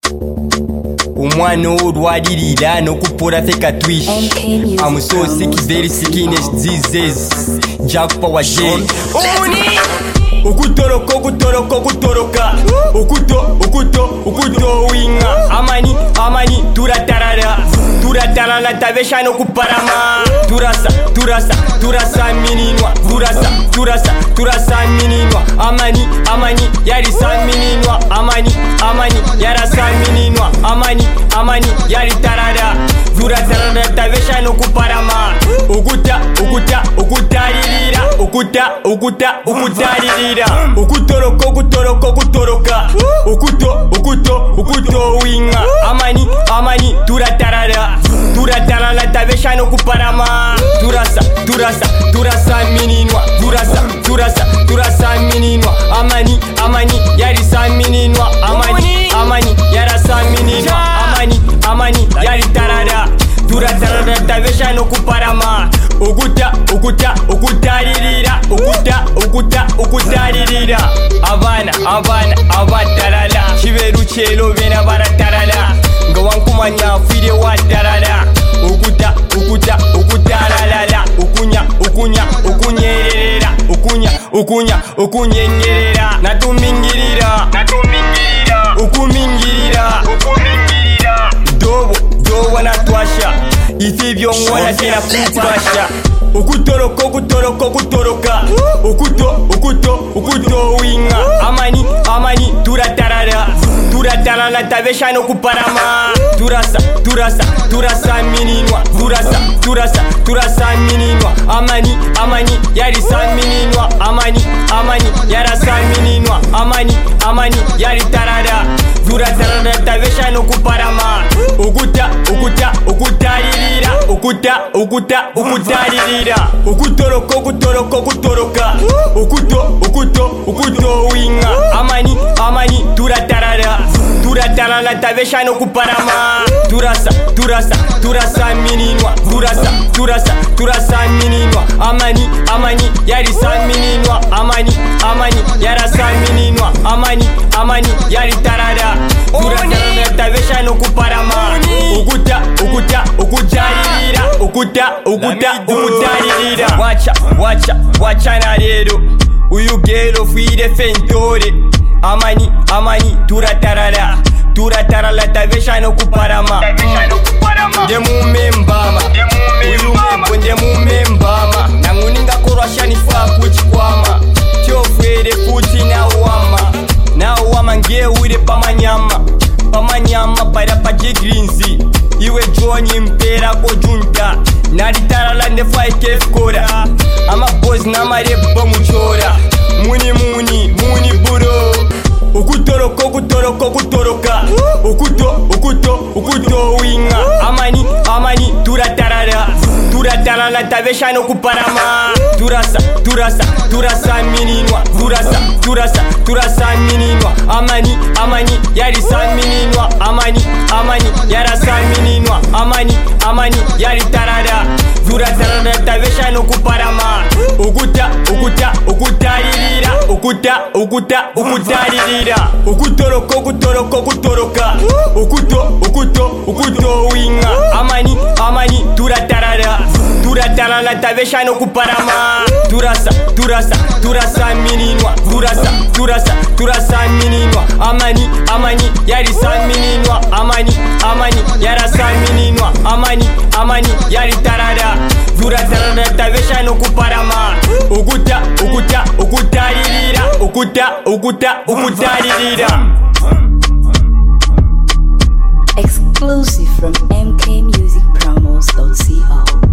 umwana urwaririra no kupura feka twish amusosi kiveri sikines disease jack power j umuni ukutoroka ukuto winga amani turatarala tabesha no kuparama turasa mininwa turasa mininwa amani yari saminwa amani yara saminwa amani yari tarara turatarala tabesha no kuparama ukutaririra ukutoroka ukuto winga amani turatarala tabesha no kuparama turasa mininwa turasa mininwa amani yari saminwa amani yara saminwa amani yari tarara turatarala tabesha no kuparama ukutaririra abana abatarala kiberu chelo bena baratarala ngo wankumanya fire watarala ukutarala ukunyenyerera natumingirira ukumingirira dobo natwasha ifibyo ngona tena kupasha ukutoroka ukuto winga amani turatarala tabesha no kuparama turasa mininwa turasa mininwa amani yari saminwa amani yara saminwa amani yari tarara turatarala tabesha no kuparama ukutaririra ukutoroka ukuto winga amani turatarala tabesha no kuparama turasa mininwa turasa mininwa amani yari saminwa amani yara saminwa amani yari tarara turatarala tabesha no kuparama ukutaririra wacha na rero uyu gero fire fentore amani turatarala tabesha no kuparama ndemumembama uyu membo ndemumembama nanguninga korwasha nifa kuchikwama chofwere futi nawama ngewire pamanyama para pajigrinzi iwe jonyi mpera kojunta naritarala ndefaikefkora amabozi namareba muchora muni buro ukutoroka ukuto winga amani turatarala tabesha no kuparama turasa mininwa turasa mininwa amani yari saminwa amani yara saminwa amani yari tarara turatarala tabesha no kuparama ukutaririra ukutoroka ukuto winga amani turatarala tabesha no kuparama turasa mininwa turasa mininwa amani yari saminwa amani yara saminwa amani yari tarara turatarala tabesha no kuparama ukutaririra Exclusive from mkmusicpromos.co.